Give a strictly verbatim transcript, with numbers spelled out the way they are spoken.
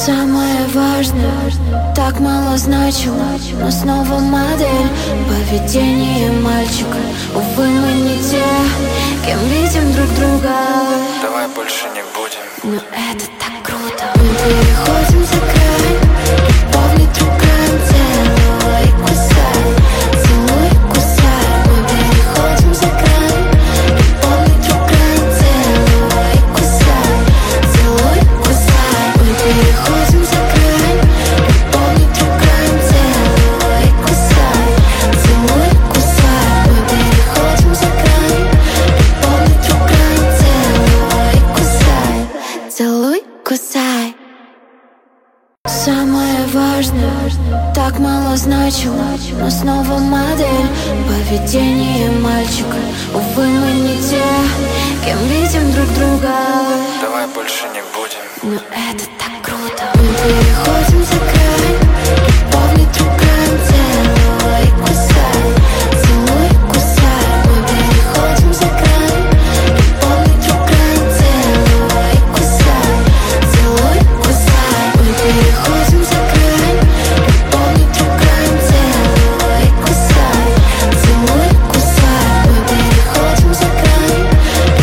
Самое важное так мало значило, но снова модель поведения мальчика. Увы, мы не те, кем видим друг друга. Давай больше не будем. Но это так круто. Мы переходим за грань, любовь другая, целуй, кусай, целуй, кусай. Мы переходим за грань, любовь другая, целуй, кусай, целуй, кусай. Мы переходим за грань, любовь другая, целуй, кусай, целуй, кусай. Мы переходим за грань, любовь другая, целуй, кусай, целуй, кусай. Самое важное так мало значило, но снова модель поведения мальчика. Увы, мы не те, кем видим друг друга. Давай больше не будем. Но это